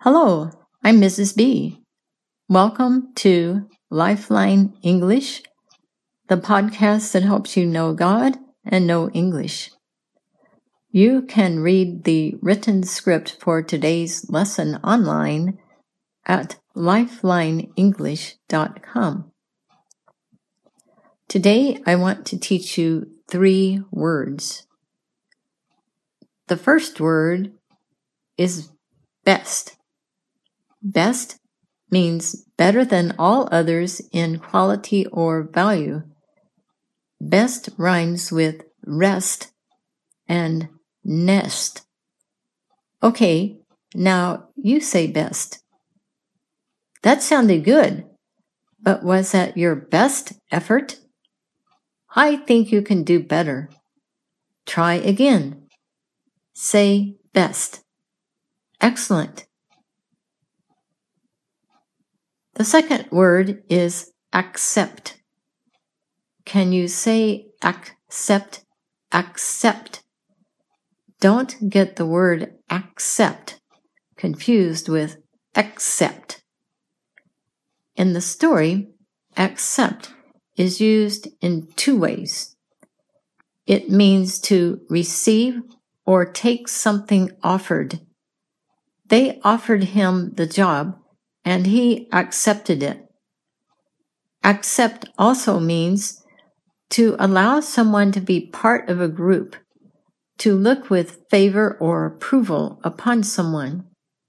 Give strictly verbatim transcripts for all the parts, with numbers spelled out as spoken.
Hello, I'm Missus B. Welcome to Lifeline English, the podcast that helps you know God and know English. You can read the written script for today's lesson online at lifeline english dot com. Today I want to teach you three words. The first word is best. Best means better than all others in quality or value. Best rhymes with rest and nest. Okay, now you say best. That sounded good, but was that your best effort? I think you can do better. Try again. Say best. Excellent. The second word is accept. Can you say accept? Accept. Don't get the word accept confused with accept. In the story, accept is used in two ways. It means to receive or take something offered. They offered him the job, and he accepted it. Accept also means to allow someone to be part of a group, to look with favor or approval upon someone.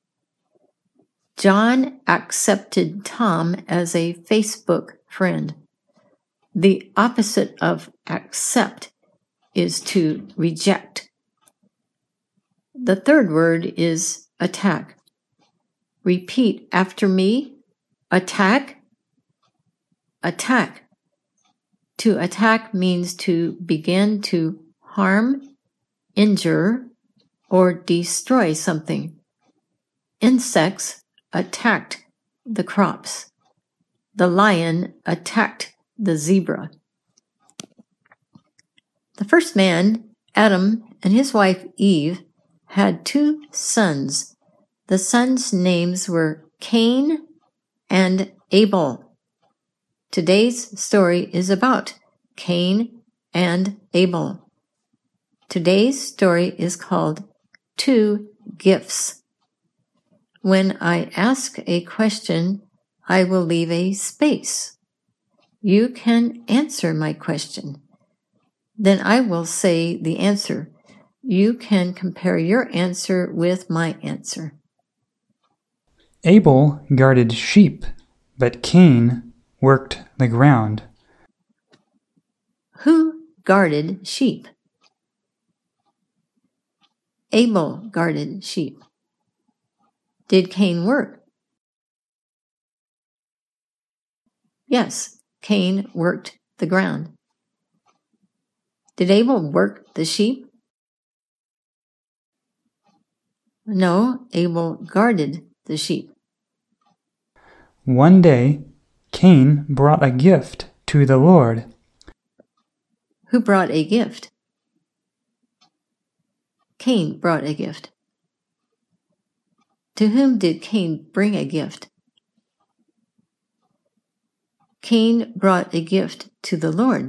John accepted Tom as a Facebook friend. The opposite of accept is to reject. The third word is attack. Repeat after me. Attack. Attack. To attack means to begin to harm, injure, or destroy something. Insects attacked the crops. The lion attacked the zebra. The first man, Adam, and his wife Eve had two sons. The sons' names were Cain and Abel. Today's story is about Cain and Abel. Today's story is called Two Gifts. When I ask a question, I will leave a space. You can answer my question. Then I will say the answer. You can compare your answer with my answer. Abel guarded sheep, but Cain worked the ground. Who guarded sheep? Abel guarded sheep. Did Cain work? Yes, Cain worked the ground. Did Abel work the sheep? No, Abel guarded the sheep. One day, Cain brought a gift to the Lord. Who brought a gift? Cain brought a gift. To whom did Cain bring a gift? Cain brought a gift to the Lord.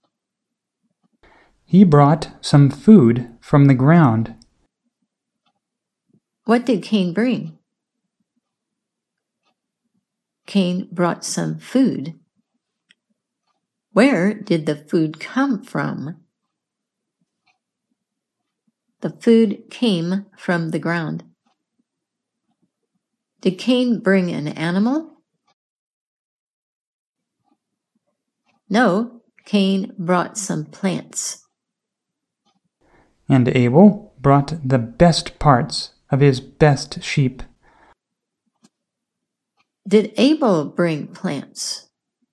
He brought some food from the ground. What did Cain bring? Cain brought some food. Where did the food come from? The food came from the ground. Did Cain bring an animal? No, Cain brought some plants. And Abel brought the best parts of his best sheep. Did Abel bring plants?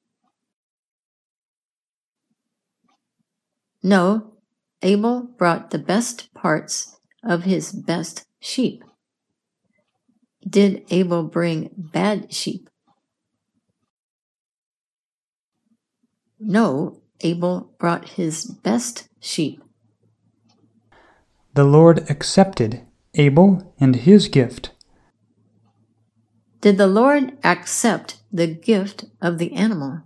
No, Abel brought the best parts of his best sheep. Did Abel bring bad sheep? No, Abel brought his best sheep. The Lord accepted Abel and his gift. Did the Lord accept the gift of the animal?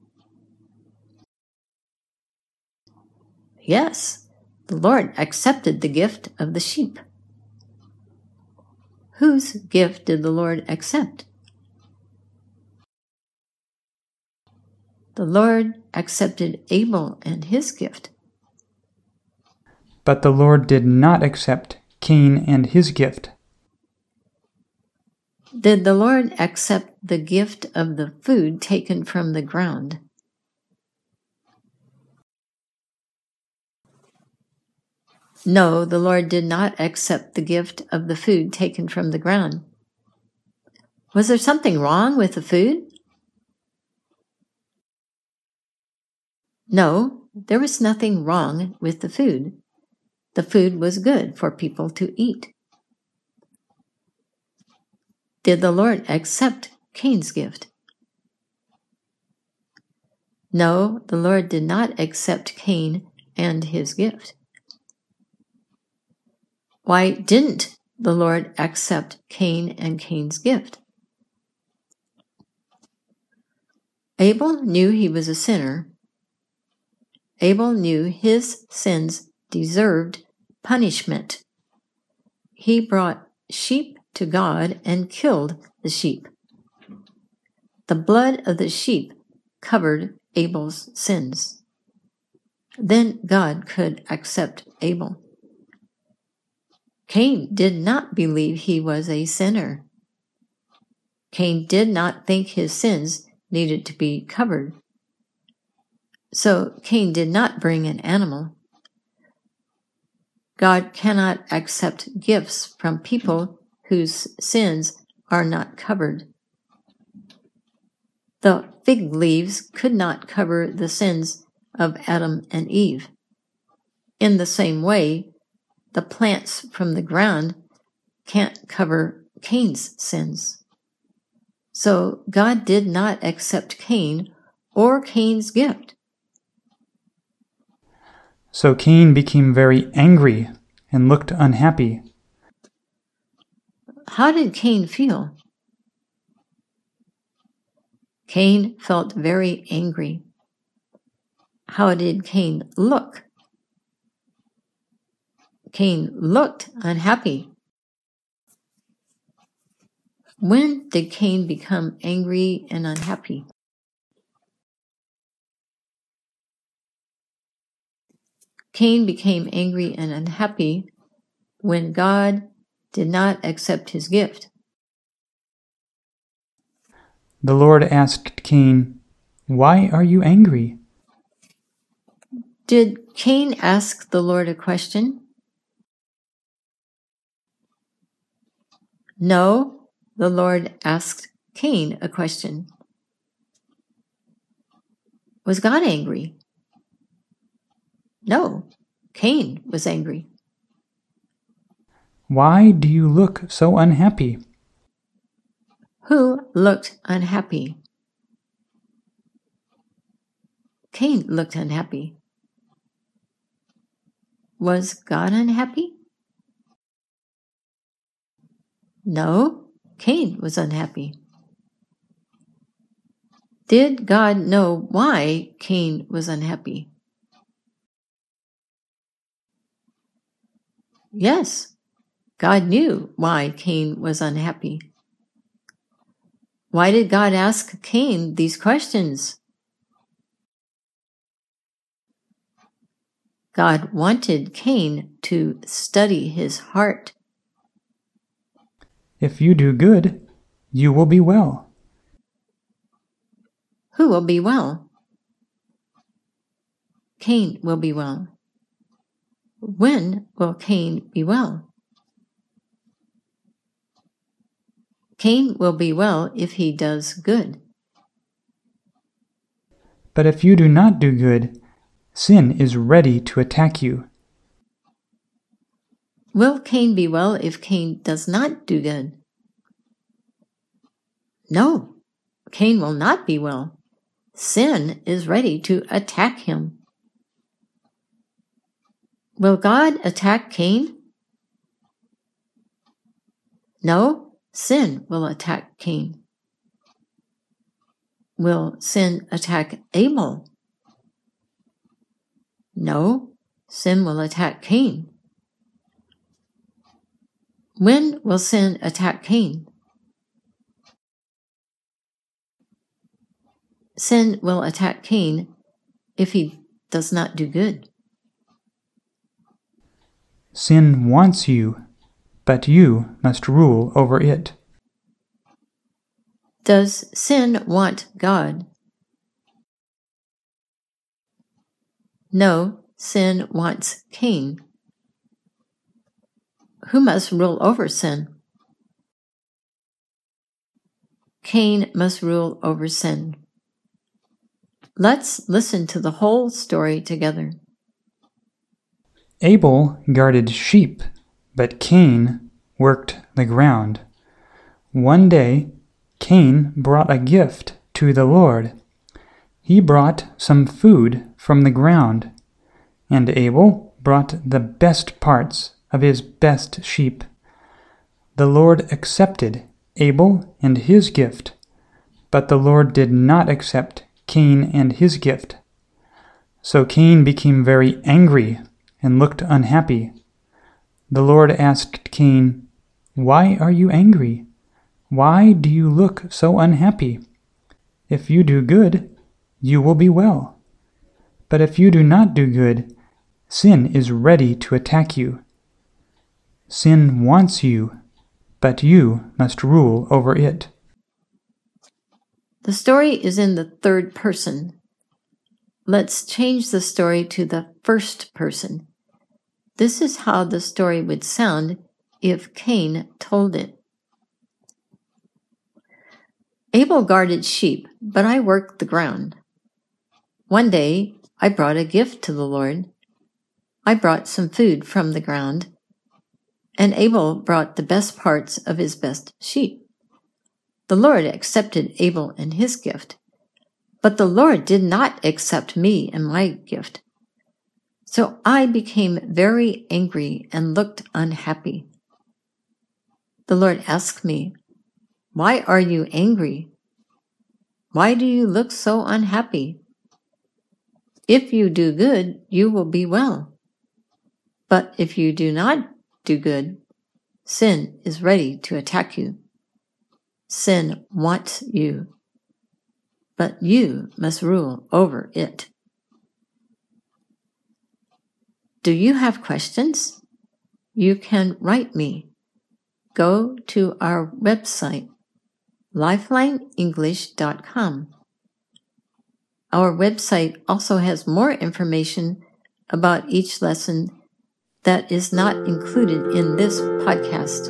Yes, the Lord accepted the gift of the sheep. Whose gift did the Lord accept? The Lord accepted Abel and his gift. But the Lord did not accept Cain and his gift. Did the Lord accept the gift of the food taken from the ground? No, the Lord did not accept the gift of the food taken from the ground. Was there something wrong with the food? No, there was nothing wrong with the food. The food was good for people to eat. Did the Lord accept Cain's gift? No, the Lord did not accept Cain and his gift. Why didn't the Lord accept Cain and Cain's gift? Abel knew he was a sinner. Abel knew his sins deserved punishment. He brought sheep to God and killed the sheep. The blood of the sheep covered Abel's sins. Then God could accept Abel. Cain did not believe he was a sinner. Cain did not think his sins needed to be covered. So Cain did not bring an animal. God cannot accept gifts from people whose sins are not covered. The fig leaves could not cover the sins of Adam and Eve. In the same way, the plants from the ground can't cover Cain's sins. So God did not accept Cain or Cain's gift. So Cain became very angry and looked unhappy. How did Cain feel? Cain felt very angry. How did Cain look? Cain looked unhappy. When did Cain become angry and unhappy? Cain became angry and unhappy when God did not accept his gift. The Lord asked Cain, "Why are you angry?" Did Cain ask the Lord a question? No, the Lord asked Cain a question. Was God angry? No, Cain was angry. Why do you look so unhappy? Who looked unhappy? Cain looked unhappy. Was God unhappy? No, Cain was unhappy. Did God know why Cain was unhappy? Yes, God knew why Cain was unhappy. Why did God ask Cain these questions? God wanted Cain to study his heart. If you do good, you will be well. Who will be well? Cain will be well. When will Cain be well? Cain will be well if he does good. But if you do not do good, sin is ready to attack you. Will Cain be well if Cain does not do good? No, Cain will not be well. Sin is ready to attack him. Will God attack Cain? No, sin will attack Cain. Will sin attack Abel? No, sin will attack Cain. When will sin attack Cain? Sin will attack Cain if he does not do good. Sin wants you, but you must rule over it. Does sin want God? No, sin wants Cain. Who must rule over sin? Cain must rule over sin. Let's listen to the whole story together. Abel guarded sheep, but Cain worked the ground. One day, Cain brought a gift to the Lord. He brought some food from the ground, and Abel brought the best parts of his best sheep. The Lord accepted Abel and his gift, but the Lord did not accept Cain and his gift. So Cain became very angry and looked unhappy. The Lord asked Cain, "Why are you angry? Why do you look so unhappy? If you do good, you will be well. But if you do not do good, sin is ready to attack you. Sin wants you, but you must rule over it." The story is in the third person. Let's change the story to the first person. This is how the story would sound if Cain told it. Abel guarded sheep, but I worked the ground. One day, I brought a gift to the Lord. I brought some food from the ground, and Abel brought the best parts of his best sheep. The Lord accepted Abel and his gift, but the Lord did not accept me and my gift. So I became very angry and looked unhappy. The Lord asked me, "Why are you angry? Why do you look so unhappy? If you do good, you will be well. But if you do not do good, sin is ready to attack you. Sin wants you, but you must rule over it." Do you have questions? You can write me. Go to our website, lifeline english dot com. Our website also has more information about each lesson that is not included in this podcast.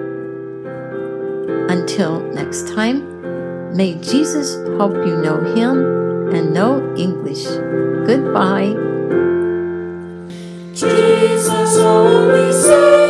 Until next time, may Jesus help you know Him and know English. Goodbye. Jesus only saves.